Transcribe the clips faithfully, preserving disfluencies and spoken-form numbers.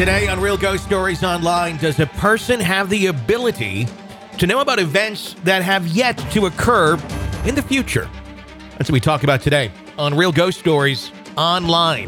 Today on Real Ghost Stories Online, does a person have the ability to know about events that have yet to occur in the future? That's what we talk about today on Real Ghost Stories Online.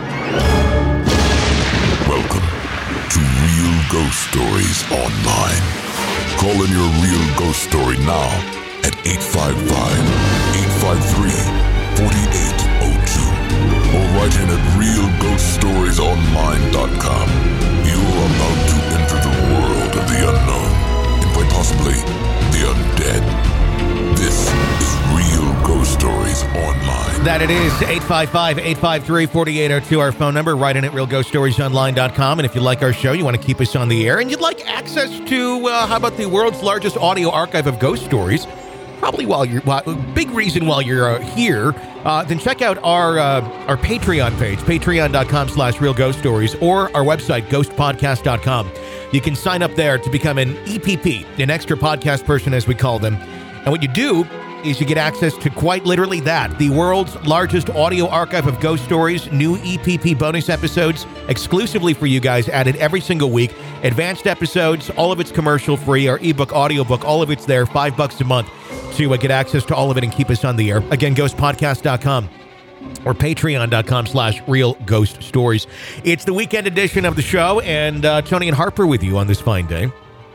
Welcome to Real Ghost Stories Online. Call in your real ghost story now at eight five five, eight five three, four eight zero two or write in at real ghost stories online dot com. You're about to enter the world of the unknown and quite possibly the undead. This is Real Ghost Stories Online. That it is, eight five five, eight five three, four eight zero two, our phone number. Write in at real ghost stories online dot com. And if you like our show, you want to keep us on the air, and you'd like access to, uh, how about the world's largest audio archive of ghost stories, probably while you're, well, big reason while you're uh, here, uh, then check out our uh, our Patreon page, patreon dot com slash real ghost stories, or our website, ghost podcast dot com. You can sign up there to become an E P P, an extra podcast person, as we call them. And what you do is you get access to quite literally that, the world's largest audio archive of ghost stories, new E P P bonus episodes exclusively for you guys, added every single week, advanced episodes, all of it's commercial free, our ebook, audiobook, all of it's there, five bucks a month to uh, get access to all of it and keep us on the air. Again, ghost podcast dot com or patreon dot com slash real ghost stories. It's the weekend edition of the show, and uh, Tony and Harper with you on this fine day.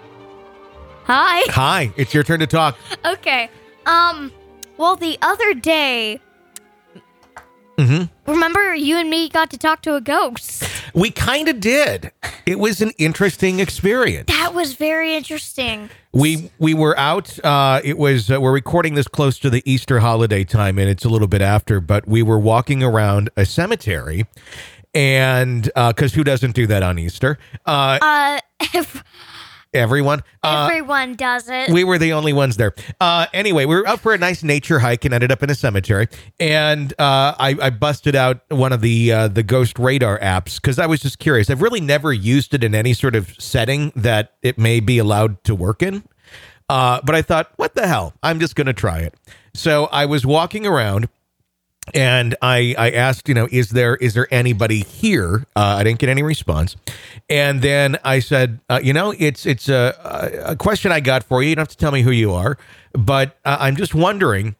Hi. Hi, it's your turn to talk. Okay. Um, well, the other day, Mm-hmm. remember you and me got to talk to a ghost? We kind of did. It was an interesting experience. That was very interesting. We we were out. Uh, it was uh, we're recording this close to the Easter holiday time, and it's a little bit after. But we were walking around a cemetery, and because uh, who doesn't do that on Easter? Uh, Uh, if everyone. Uh, everyone does it. We were the only ones there. Uh, anyway, we were out for a nice nature hike and ended up in a cemetery. And uh, I, I busted out one of the uh, the Ghost Radar apps because I was just curious. I've really never used it in any sort of setting that it may be allowed to work in. Uh, but I thought, what the hell? I'm just going to try it. So I was walking around. And I, I asked, you know, is there is there anybody here? Uh, I didn't get any response. And then I said, uh, you know, it's it's a, a question I got for you. You don't have to tell me who you are, but uh, I'm just wondering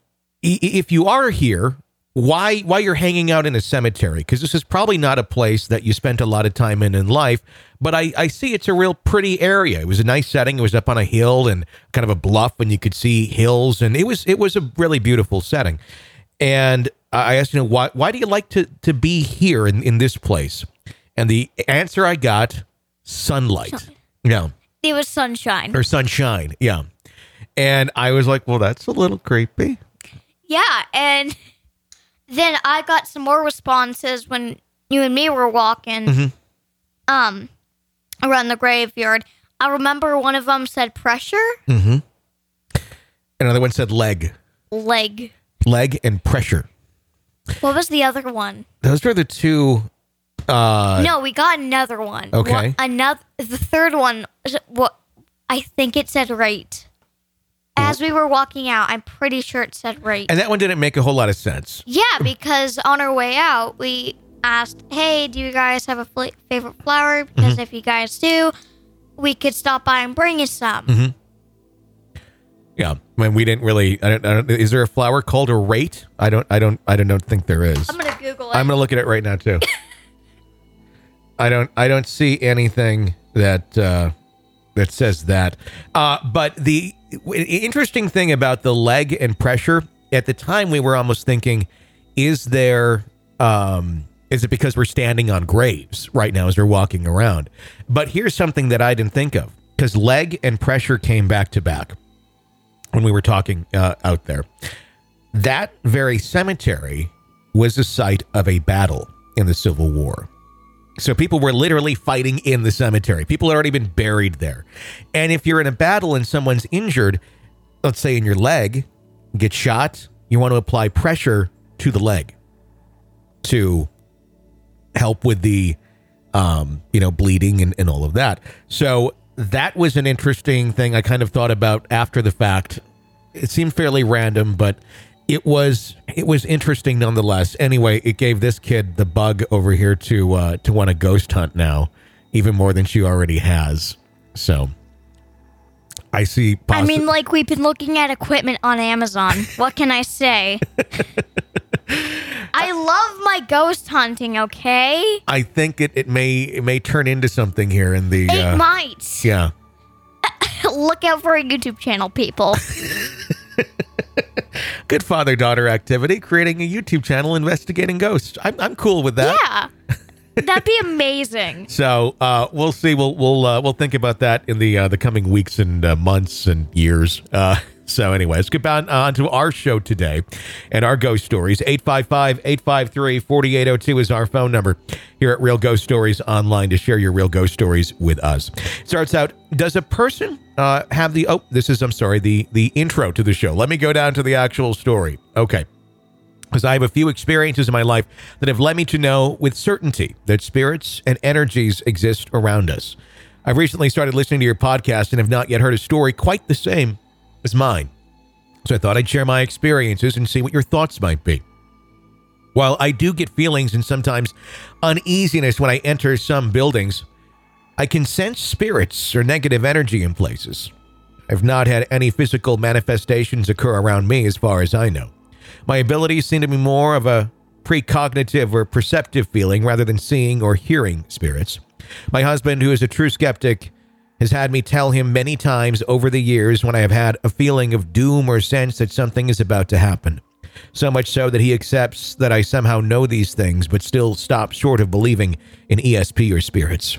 if you are here, why why you're hanging out in a cemetery? Because this is probably not a place that you spent a lot of time in in life. But I, I see it's a real pretty area. It was a nice setting. It was up on a hill and kind of a bluff, and you could see hills, and it was it was a really beautiful setting. And I asked, you know, why why do you like to, to be here in, in this place? And the answer I got, sunlight. Yeah. It was sunshine. Or sunshine. Yeah. And I was like, well, that's a little creepy. Yeah, and then I got some more responses when you and me were walking Mm-hmm. um, around the graveyard. I remember one of them said pressure. Mm-hmm. Another one said leg. Leg. Leg and pressure. What was the other one? Those are the two. Uh, no, we got another one. Okay. One, another. The third one. What? I think it said rate. As we were walking out, I'm pretty sure it said rate. And that one didn't make a whole lot of sense. Yeah, because on our way out, we asked, "Hey, do you guys have a fl- favorite flower? Because Mm-hmm. if you guys do, we could stop by and bring you some." Mm-hmm. Yeah, I mean, we didn't really. I don't, I don't, is there a flower called a rate? I don't. I don't. I don't think there is. I'm gonna Google it. I'm gonna look at it right now too. I don't. I don't see anything that uh, that says that. Uh, but the w- interesting thing about the leg and pressure at the time, we were almost thinking, is there? Um, is it because we're standing on graves right now as we're walking around? But here's something that I didn't think of, because leg and pressure came back to back when we were talking uh, out there. That very cemetery was the site of a battle in the Civil War. So people were literally fighting in the cemetery. People had already been buried there. And if you're in a battle and someone's injured, let's say in your leg, get shot, you want to apply pressure to the leg to help with the, um, you know, bleeding and, and all of that. So that was an interesting thing I kind of thought about after the fact. It seemed fairly random, but it was it was interesting nonetheless. Anyway, it gave this kid the bug over here to uh, to want to ghost hunt now, even more than she already has. So I see. Possi- I mean, like, we've been looking at equipment on Amazon. What can I say? I love my ghost hunting, okay? I think it, it may it may turn into something here in the. It uh, might. Yeah. Look out for a YouTube channel, people. Good father-daughter activity, creating a YouTube channel investigating ghosts. I'm I'm cool with that. Yeah. That'd be amazing. So uh, we'll see. We'll we'll uh, we'll think about that in the uh, the coming weeks and uh, months and years. Uh, so anyway, let's get on, on to our show today and our ghost stories. eight five five, eight five three, four eight zero two is our phone number here at Real Ghost Stories Online to share your real ghost stories with us. Starts out, does a person uh, have the, oh, this is, I'm sorry, the, the intro to the show. Let me go down to the actual story. Okay. Because I have a few experiences in my life that have led me to know with certainty that spirits and energies exist around us. I've recently started listening to your podcast and have not yet heard a story quite the same as mine. So I thought I'd share my experiences and see what your thoughts might be. While I do get feelings and sometimes uneasiness when I enter some buildings, I can sense spirits or negative energy in places. I've not had any physical manifestations occur around me as far as I know. My abilities seem to be more of a precognitive or perceptive feeling rather than seeing or hearing spirits. My husband, who is a true skeptic, has had me tell him many times over the years when I have had a feeling of doom or sense that something is about to happen. So much so that he accepts that I somehow know these things, but still stops short of believing in E S P or spirits.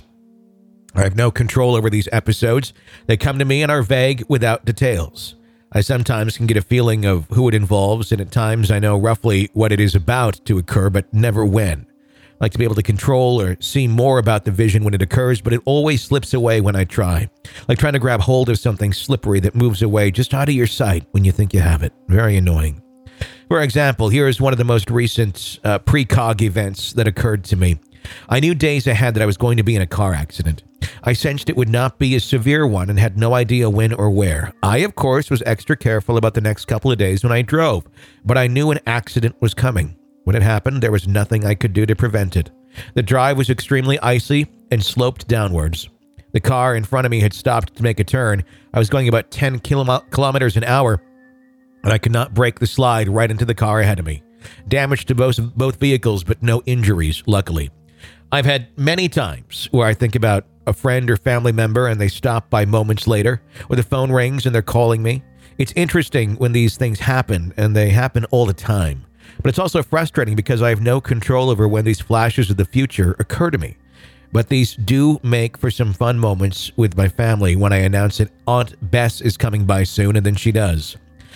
I have no control over these episodes. They come to me and are vague without details. I sometimes can get a feeling of who it involves, and at times I know roughly what it is about to occur, but never when. I like to be able to control or see more about the vision when it occurs, but it always slips away when I try. Like trying to grab hold of something slippery that moves away just out of your sight when you think you have it. Very annoying. For example, here is one of the most recent uh, precog events that occurred to me. I knew days ahead that I was going to be in a car accident. I sensed it would not be a severe one and had no idea when or where. I, of course, was extra careful about the next couple of days when I drove, but I knew an accident was coming. When it happened, there was nothing I could do to prevent it. The drive was extremely icy and sloped downwards. The car in front of me had stopped to make a turn. I was going about ten kilo- kilometers an hour, and I could not break the slide right into the car ahead of me. Damage to both, both vehicles, but no injuries, luckily. I've had many times where I think about a friend or family member and they stop by moments later, or the phone rings and they're calling me. It's interesting when these things happen, and they happen all the time. But it's also frustrating because I have no control over when these flashes of the future occur to me. But these do make for some fun moments with my family when I announce that Aunt Bess is coming by soon, and then she does.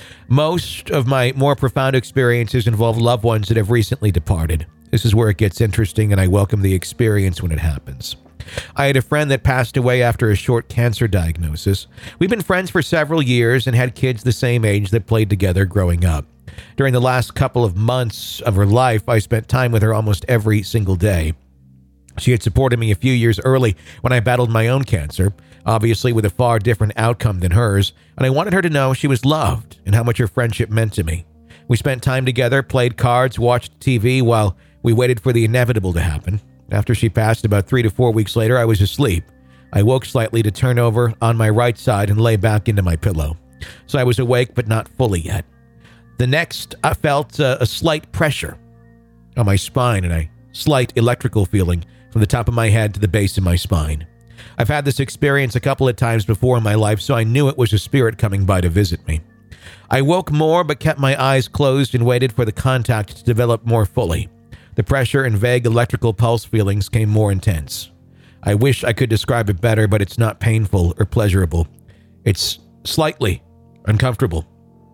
Most of my more profound experiences involve loved ones that have recently departed. This is where it gets interesting, and I welcome the experience when it happens. I had a friend that passed away after a short cancer diagnosis. We've been friends for several years and had kids the same age that played together growing up. During the last couple of months of her life, I spent time with her almost every single day. She had supported me a few years early when I battled my own cancer, obviously with a far different outcome than hers, and I wanted her to know she was loved and how much her friendship meant to me. We spent time together, played cards, watched T V while we waited for the inevitable to happen. After she passed about three to four weeks later, I was asleep. I woke slightly to turn over on my right side and lay back into my pillow. So I was awake, but not fully yet. The next, I felt uh, a slight pressure on my spine and a slight electrical feeling from the top of my head to the base of my spine. I've had this experience a couple of times before in my life, so I knew it was a spirit coming by to visit me. I woke more, but kept my eyes closed and waited for the contact to develop more fully. The pressure and vague electrical pulse feelings came more intense. I wish I could describe it better, but it's not painful or pleasurable. It's slightly uncomfortable.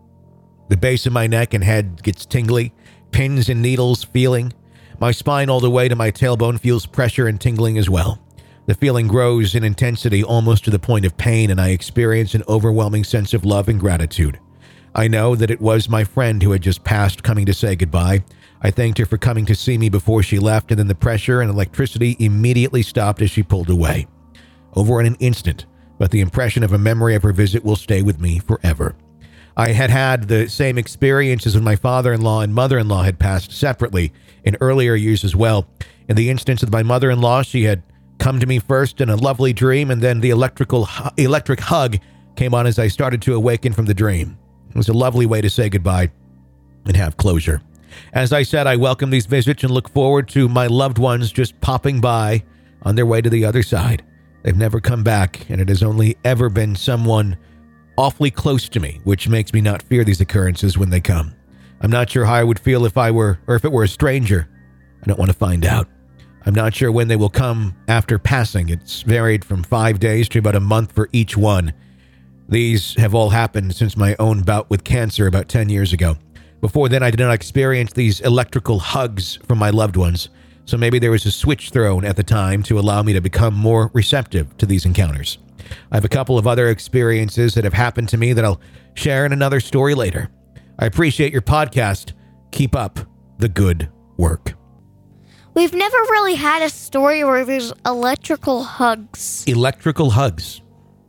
The base of my neck and head gets tingly, pins and needles feeling. My spine all the way to my tailbone feels pressure and tingling as well. The feeling grows in intensity almost to the point of pain, and I experience an overwhelming sense of love and gratitude. I know that it was my friend who had just passed coming to say goodbye. I thanked her for coming to see me before she left, and then the pressure and electricity immediately stopped as she pulled away. Over in an instant, but the impression of a memory of her visit will stay with me forever. I had had the same experiences when my father-in-law and mother-in-law had passed separately in earlier years as well. In the instance of my mother-in-law, she had come to me first in a lovely dream, and then the electrical electric hug came on as I started to awaken from the dream. It was a lovely way to say goodbye and have closure. As I said, I welcome these visits and look forward to my loved ones just popping by on their way to the other side. They've never come back, and it has only ever been someone awfully close to me, which makes me not fear these occurrences when they come. I'm not sure how I would feel if I were, or if it were a stranger. I don't want to find out. I'm not sure when they will come after passing. It's varied from five days to about a month for each one. These have all happened since my own bout with cancer about ten years ago. Before then, I did not experience these electrical hugs from my loved ones, so maybe there was a switch thrown at the time to allow me to become more receptive to these encounters. I have a couple of other experiences that have happened to me that I'll share in another story later. I appreciate your podcast. Keep up the good work. We've never really had a story where there's electrical hugs. Electrical hugs.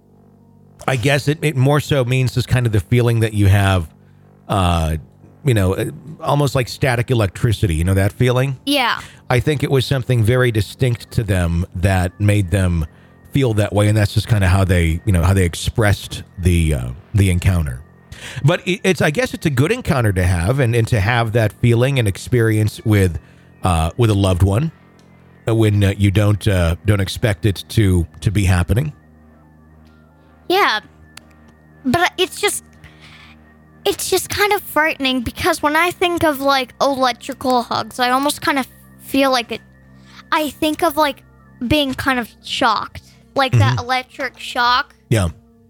I guess it, it more so means just kind of the feeling that you have, uh, you know, almost like static electricity. You know that feeling? Yeah. I think it was something very distinct to them that made them feel that way, and that's just kind of how they, you know, how they expressed the uh, the encounter. But it, it's, I guess, it's a good encounter to have, and, and to have that feeling and experience with. Uh, with a loved one, when uh, you don't uh, don't expect it to to be happening. Yeah, but it's just it's just kind of frightening because when I think of like electrical hugs, I almost kind of feel like it. I think of like being kind of shocked, like mm-hmm. that electric shock. Yeah.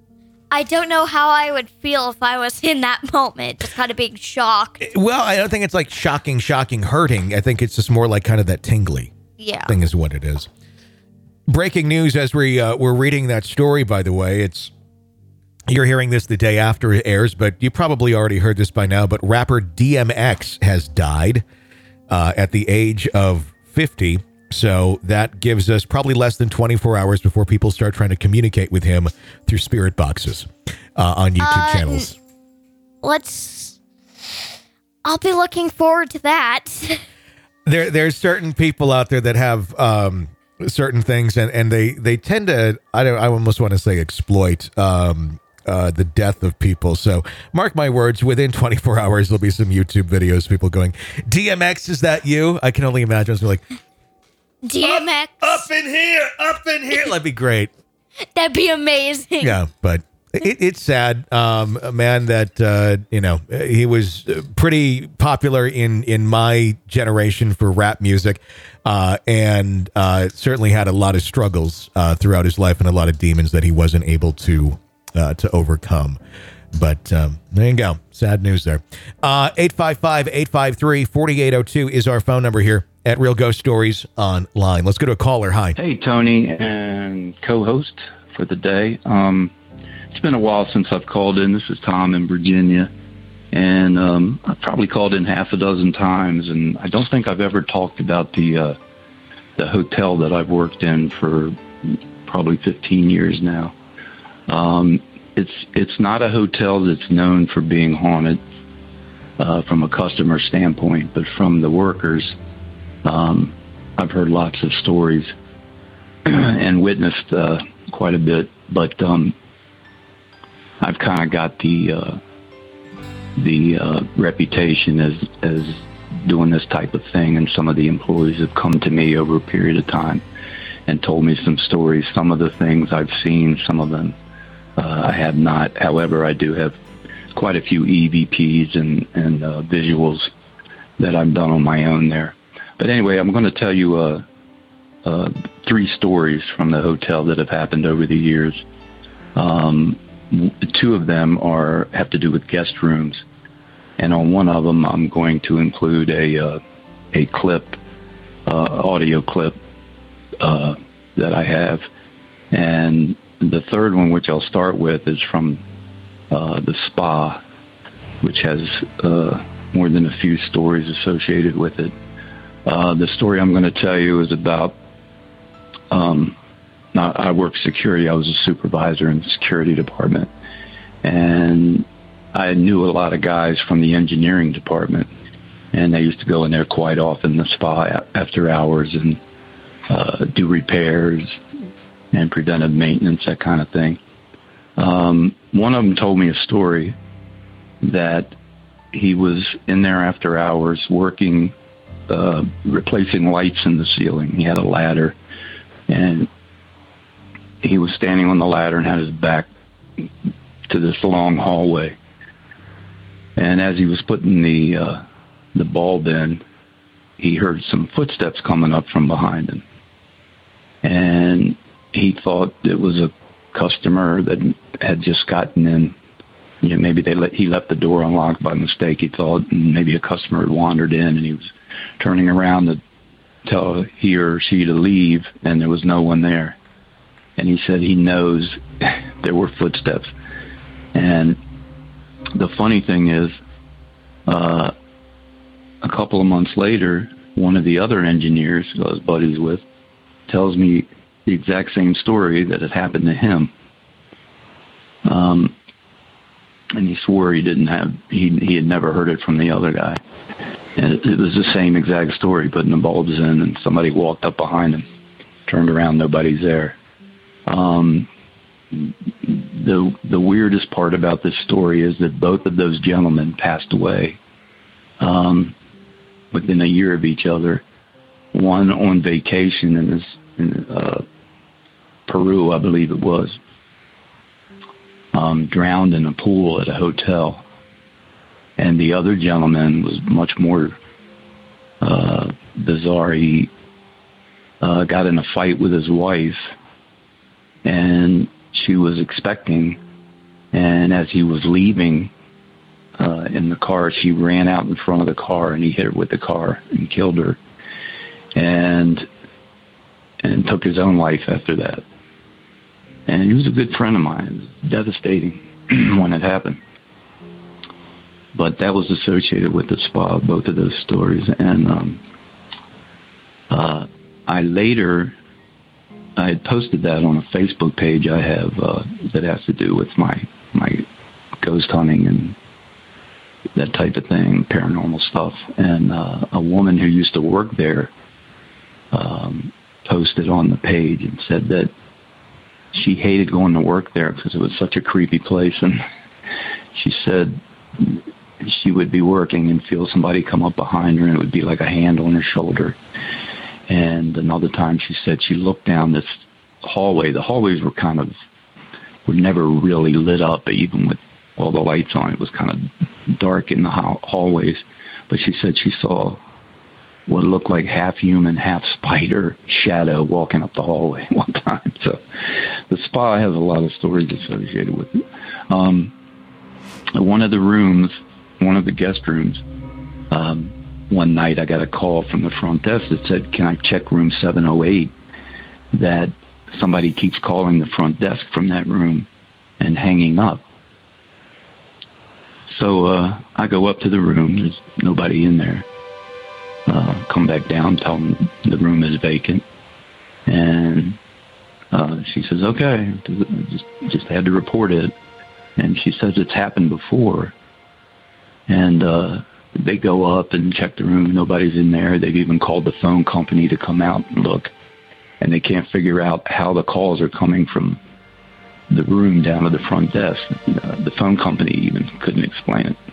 I don't know how I would feel if I was in that moment, just kind of being shocked. Well, I don't think it's like shocking, shocking, hurting. I think it's just more like kind of that tingly yeah. thing is what it is. Breaking news as we, uh, we're reading that story, by the way. It's You're hearing this the day after it airs, but you probably already heard this by now, but rapper D M X has died uh, at the age of fifty. So that gives us probably less than twenty-four hours before people start trying to communicate with him through spirit boxes uh, on YouTube uh, channels. Let's. I'll be looking forward to that. there, there's certain people out there that have um, certain things, and, and they, they tend to. I don't. I almost want to say exploit um, uh, the death of people. So mark my words. Within twenty-four hours, there'll be some YouTube videos. People going, "D M X, is that you?" I can only imagine. It's like. D M X. Up, up in here, up in here. That'd be great. That'd be amazing. Yeah, but it, it's sad. Um, a man that, uh, you know, he was pretty popular in, in my generation for rap music uh, and uh, certainly had a lot of struggles uh, throughout his life and a lot of demons that he wasn't able to uh, to overcome. But um, there you go. Sad news there. Uh, eight five five, eight five three, four eight zero two is our phone number here at Real Ghost Stories Online. Let's go to a caller. Hi. Hey, Tony and co-host for the day. Um, it's been a while since I've called in. This is Tom in Virginia. And um, I've probably called in half a dozen times. And I don't think I've ever talked about the, uh, the hotel that I've worked in for probably fifteen years now. Um, it's it's not a hotel that's known for being haunted uh, from a customer standpoint, but from the workers, um, I've heard lots of stories and witnessed uh, quite a bit. But um, I've kind of got the uh, the uh, reputation as as doing this type of thing, and some of the employees have come to me over a period of time and told me some stories. Some of the things I've seen, some of them uh, I have not. However, I do have quite a few E V Ps and, and uh, visuals that I've done on my own there. But anyway, I'm going to tell you uh, uh, three stories from the hotel that have happened over the years. Um, two of them are have to do with guest rooms. And on one of them, I'm going to include a uh, a clip, uh, audio clip uh, that I have. And the third one, which I'll start with, is from uh, the spa, which has uh, more than a few stories associated with it. Uh, the story I'm going to tell you is about, um, I worked security. I was a supervisor in the security department. And I knew a lot of guys from the engineering department, and they used to go in there quite often, the spa after hours, and uh, do repairs and preventive maintenance, that kind of thing. Um, one of them told me a story that he was in there after hours working, uh, replacing lights in the ceiling. He had a ladder, and he was standing on the ladder and had his back to this long hallway. And as he was putting the uh, the bulb in, he heard some footsteps coming up from behind him. And he thought it was a customer that had just gotten in. You know, maybe they let, he left the door unlocked by mistake. He thought maybe a customer had wandered in, and he was turning around to tell he or she to leave, and there was no one there. And he said he knows there were footsteps. And the funny thing is, uh, a couple of months later, one of the other engineers who I was buddies with tells me the exact same story that had happened to him. Um, and he swore he didn't have, he he had never heard it from the other guy. And it, it was the same exact story, putting the bulbs in, and somebody walked up behind him, turned around, nobody's there. Um, the the weirdest part about this story is that both of those gentlemen passed away um, within a year of each other. One on vacation in, this, in uh, Peru, I believe it was, um, drowned in a pool at a hotel. And the other gentleman was much more uh, bizarre. He uh, got in a fight with his wife, and she was expecting, and as he was leaving uh, in the car, she ran out in front of the car, and he hit her with the car and killed her, and and took his own life after that. And he was a good friend of mine. It was devastating when it happened. But that was associated with the spa, both of those stories. And um, uh, I later, I had posted that on a Facebook page I have uh, that has to do with my, my ghost hunting and that type of thing, paranormal stuff. And uh, a woman who used to work there um, posted on the page and said that she hated going to work there because it was such a creepy place. And she said she would be working and feel somebody come up behind her, and it would be like a hand on her shoulder. And another time she said she looked down this hallway. The hallways were kind of, were never really lit up, even with all the lights on. It was kind of dark in the hallways. But she said she saw what looked like half human, half spider shadow walking up the hallway one time. So the spa has a lot of stories associated with it. Um, one of the rooms, one of the guest rooms, um, one night I got a call from the front desk that said, can I check room seven oh eight? That somebody keeps calling the front desk from that room and hanging up. So uh, I go up to the room. There's nobody in there. Uh, come back down, tell them the room is vacant. And uh, she says, okay, just, just had to report it. And she says it's happened before. And uh, they go up and check the room. Nobody's in there. They've even called the phone company to come out and look. And they can't figure out how the calls are coming from the room down to the front desk. Uh, the phone company even couldn't explain it.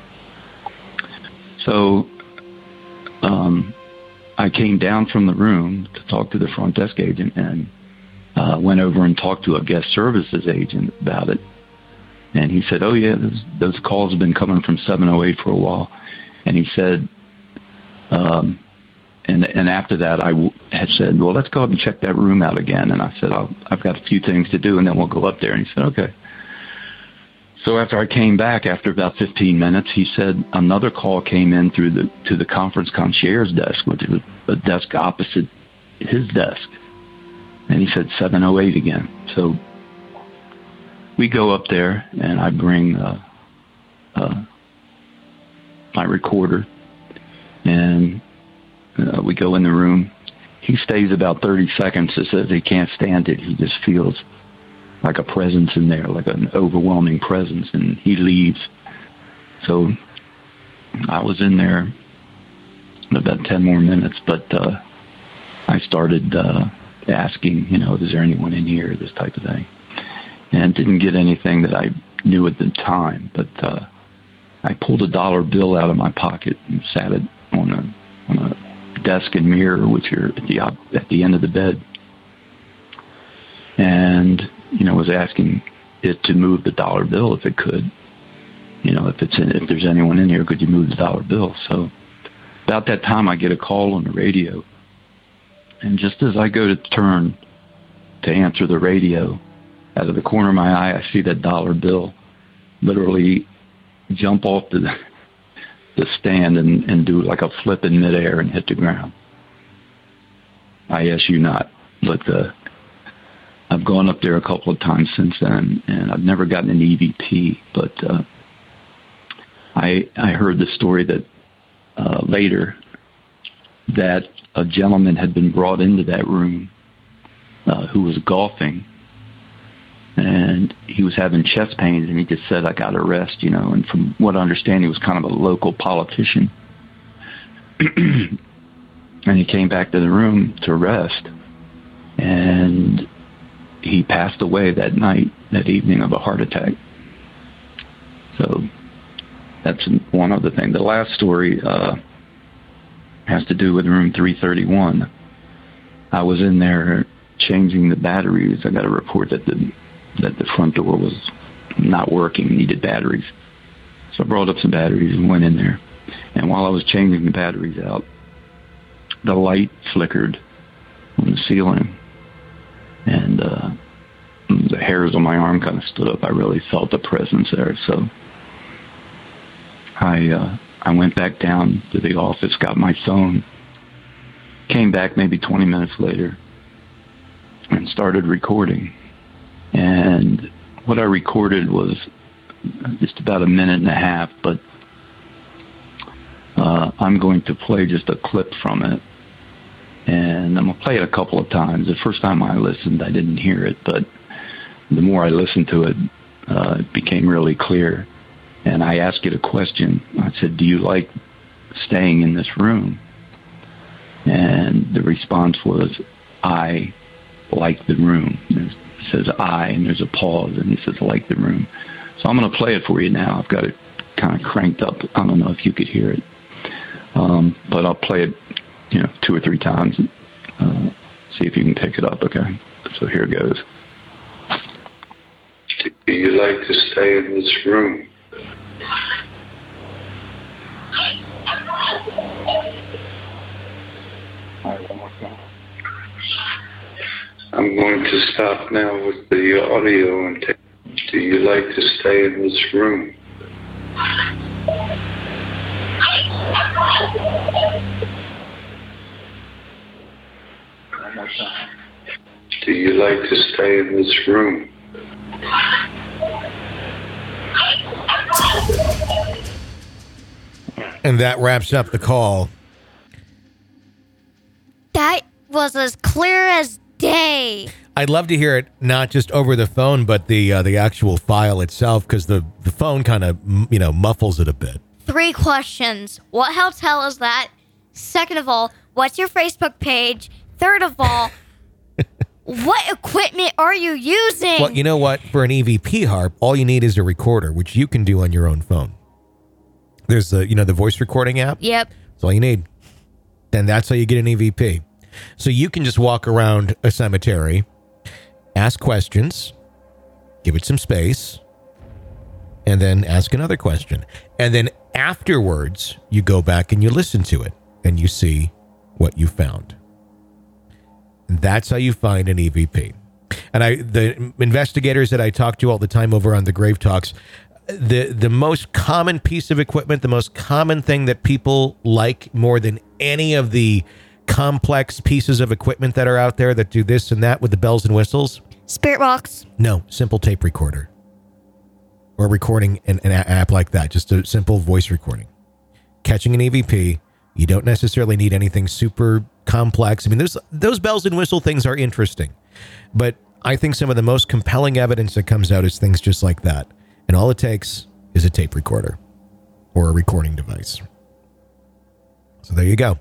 So um, I came down from the room to talk to the front desk agent, and uh, went over and talked to a guest services agent about it. And he said, oh, yeah, those, those calls have been coming from seven oh eight for a while. And he said, um, and and after that, I w- had said, well, let's go up and check that room out again. And I said, I'll, I've got a few things to do, and then we'll go up there. And he said, okay. So after I came back, after about fifteen minutes, he said another call came in through the to the conference concierge desk, which was a desk opposite his desk. And he said seven oh eight again. So we go up there, and I bring uh, uh, my recorder, and uh, we go in the room. He stays about thirty seconds. It says he can't stand it. He just feels like a presence in there, like an overwhelming presence, and he leaves. So I was in there about ten more minutes, but uh, I started uh, asking, you know, is there anyone in here, this type of thing. And didn't get anything that I knew at the time, but uh, I pulled a dollar bill out of my pocket and sat it on a, on a desk and mirror, which are at the, at the end of the bed. And, you know, was asking it to move the dollar bill if it could. You know, if it's in, if there's anyone in here, could you move the dollar bill? So about that time, I get a call on the radio. And just as I go to turn to answer the radio, out of the corner of my eye, I see that dollar bill literally jump off the the stand and, and do like a flip in midair and hit the ground. I ask you not, but uh, I've gone up there a couple of times since then, and I've never gotten an E V P, but uh, I I heard the story that uh, later that a gentleman had been brought into that room uh, who was golfing, and he was having chest pains, and he just said, I got to rest, you know, and from what I understand, he was kind of a local politician. And he came back to the room to rest, and he passed away that night, that evening, of a heart attack. So that's one other thing. The last story uh, has to do with room three thirty-one. I was in there changing the batteries. I got a report that the that the front door was not working, needed batteries. So I brought up some batteries and went in there. And while I was changing the batteries out, the light flickered on the ceiling. And uh, the hairs on my arm kind of stood up. I really felt the presence there. So I uh, I went back down to the office, got my phone, came back maybe twenty minutes later, and started recording. And what I recorded was just about a minute and a half, but uh, I'm going to play just a clip from it. And I'm going to play it a couple of times. The first time I listened, I didn't hear it, but the more I listened to it, uh, it became really clear. And I asked it a question. I said, do you like staying in this room? And the response was, I like the room. There's, it says I, and there's a pause, and he says, I like the room. So I'm going to play it for you now. I've got it kind of cranked up. I don't know if you could hear it. Um, but I'll play it, you know, two or three times and uh, see if you can pick it up, okay? So here it goes. Do you like to stay in this room? All right, one more time. I'm going to stop now with the audio and take. Do you like to stay in this room? One more time. Do you like to stay in this room? And that wraps up the call. That was as clear as day. I'd love to hear it not just over the phone, but the uh, the actual file itself, because the, the phone kind of, you know, muffles it a bit. Three questions. What hotel is that? Second of all, what's your Facebook page? Third of all, what equipment are you using? Well, you know what? For an E V P harp, all you need is a recorder, which you can do on your own phone. There's the, you know, the voice recording app. Yep. That's all you need. Then that's how you get an E V P. So you can just walk around a cemetery, ask questions, give it some space, and then ask another question. And then afterwards, you go back and you listen to it, and you see what you found. And that's how you find an E V P. And I, the investigators that I talk to all the time over on the Grave Talks, the the most common piece of equipment, the most common thing that people like more than any of the complex pieces of equipment that are out there that do this and that with the bells and whistles? Spirit box. No, simple tape recorder. Or recording an, an app like that, just a simple voice recording. Catching an E V P, you don't necessarily need anything super complex. I mean, those those bells and whistle things are interesting. But I think some of the most compelling evidence that comes out is things just like that. And all it takes is a tape recorder. or a recording device. So there you go.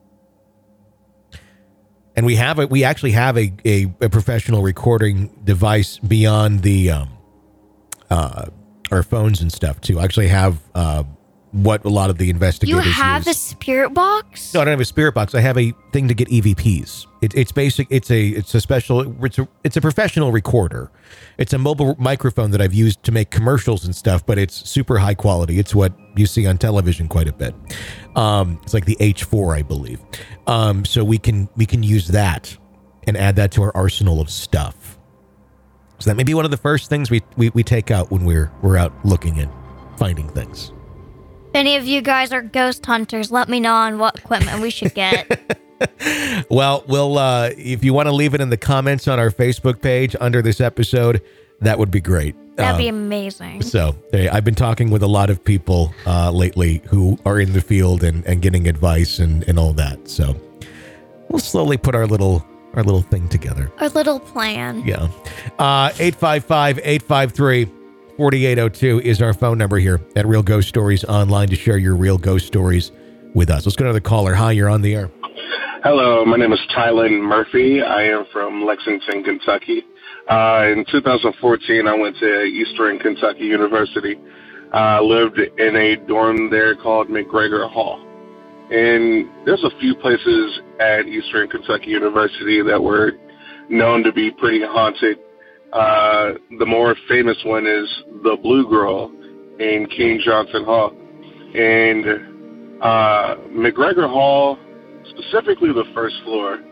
And we have a, we actually have a, a, a professional recording device beyond the um, uh, our phones and stuff too. I actually have uh, what a lot of the You investigators have a use. spirit box? No, I don't have a spirit box. I have a thing to get E V Ps. It, it's basic. It's a it's a special. It's a it's a professional recorder. It's a mobile microphone that I've used to make commercials and stuff, but it's super high quality. It's what you see on television quite a bit. Um, it's like the H four, I believe. Um, so we can we can use that and add that to our arsenal of stuff. So that may be one of the first things we, we, we take out when we're we're out looking and finding things. If any of you guys are ghost hunters, let me know on what equipment we should get. Well, we'll uh, if you want to leave it in the comments on our Facebook page under this episode, that would be great. That'd Um, be amazing. So hey, I've been talking with a lot of people uh, lately who are in the field and, and getting advice and, and all that. So we'll slowly put our little our little thing together. Our little plan. Yeah. Uh, eight five five, eight five three, four eight zero two is our phone number here at Real Ghost Stories Online to share your real ghost stories with us. Let's go to the caller. Hi, you're on the air. Hello, my name is Tylen Murphy. I am from Lexington, Kentucky. Uh, in two thousand fourteen, I went to Eastern Kentucky University. I uh, lived in a dorm there called McGregor Hall. And there's a few places at Eastern Kentucky University that were known to be pretty haunted. Uh, the more famous one is the Blue Girl in King Johnson Hall. And uh, McGregor Hall, specifically the first floor,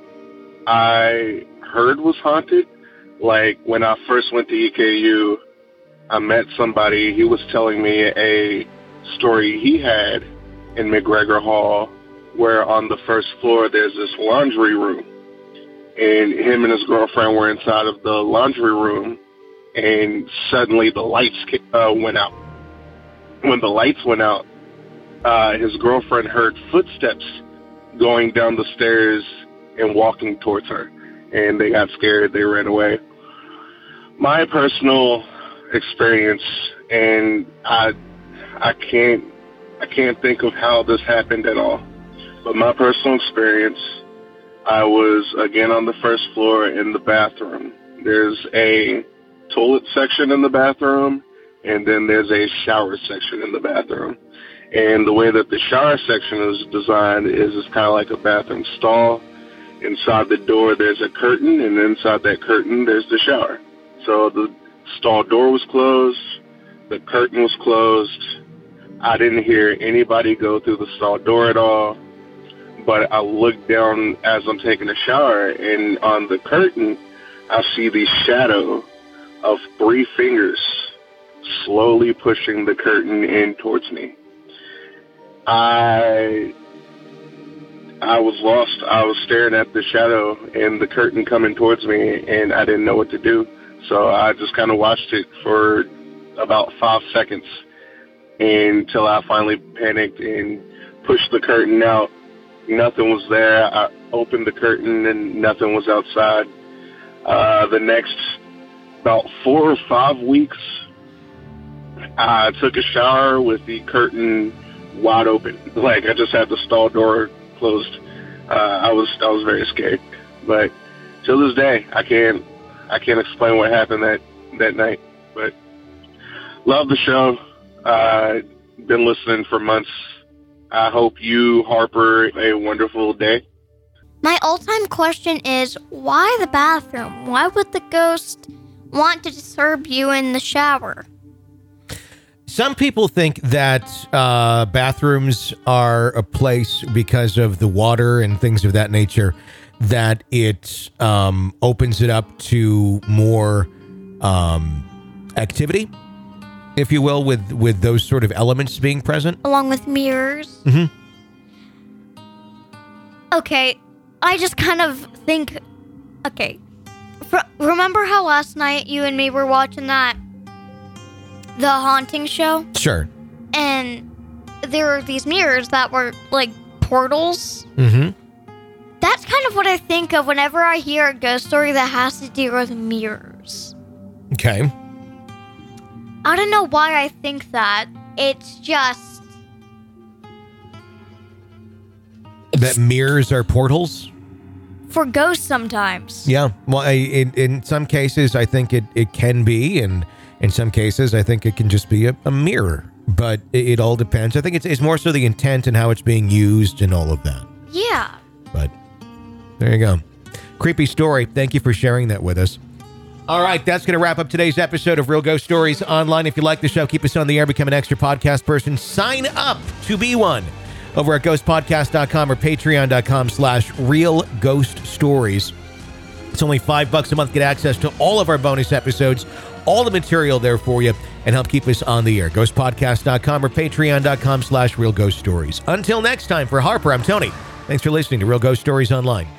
I heard was haunted. Like, when I first went to E K U, I met somebody. He was telling me a story he had in McGregor Hall where on the first floor there's this laundry room. And him and his girlfriend were inside of the laundry room, and suddenly the lights uh, went out. When the lights went out, uh, his girlfriend heard footsteps going down the stairs and walking towards her. And they got scared. They ran away. My personal experience, and I, I can't, I can't think of how this happened at all. But my personal experience, I was again on the first floor in the bathroom. There's a toilet section in the bathroom, and then there's a shower section in the bathroom. And the way that the shower section is designed is it's kind of like a bathroom stall. Inside the door, there's a curtain, and inside that curtain, there's the shower. So the stall door was closed, the curtain was closed. I didn't hear anybody go through the stall door at all, but I looked down as I'm taking a shower, and on the curtain, I see the shadow of three fingers slowly pushing the curtain in towards me. I... I was lost. I was staring at the shadow and the curtain coming towards me, and I didn't know what to do. So I just kind of watched it for about five seconds until I finally panicked and pushed the curtain out. Nothing was there. I opened the curtain and nothing was outside. Uh, the next about four or five weeks, I took a shower with the curtain wide open. Like, I just had the stall door closed. Uh, I was I was very scared, but till this day, I can't I can't explain what happened that that night. But love the show. Uh, been listening for months. I hope you, Harper, a wonderful day. My all-time question is, why the bathroom? Why would the ghost want to disturb you in the shower? Some people think that uh, bathrooms are a place because of the water and things of that nature, that it um, opens it up to more um, activity, if you will, with, with those sort of elements being present. Along with mirrors? Mm-hmm. Okay, I just kind of think, okay, for, remember how last night you and me were watching that The Haunting show? Sure. And there were these mirrors that were like portals. Mm-hmm. That's kind of what I think of whenever I hear a ghost story that has to do with mirrors. Okay. I don't know why I think that. It's just, That mirrors are portals? For ghosts sometimes. Yeah. Well, I, in, in some cases, I think it, it can be, and in some cases, I think it can just be a, a mirror. But it, it all depends. I think it's, it's more so the intent and how it's being used and all of that. Yeah. But there you go. Creepy story. Thank you for sharing that with us. All right, that's going to wrap up today's episode of Real Ghost Stories Online. If you like the show, keep us on the air, become an extra podcast person. Sign up to be one over at ghost podcast dot com or patreon.com slash real ghost stories. It's only five bucks a month. Get access to all of our bonus episodes, all the material there for you, and help keep us on the air. ghost podcast dot com or patreon.com slash real ghost stories. Until next time, for Harper, I'm Tony. Thanks for listening to Real Ghost Stories Online.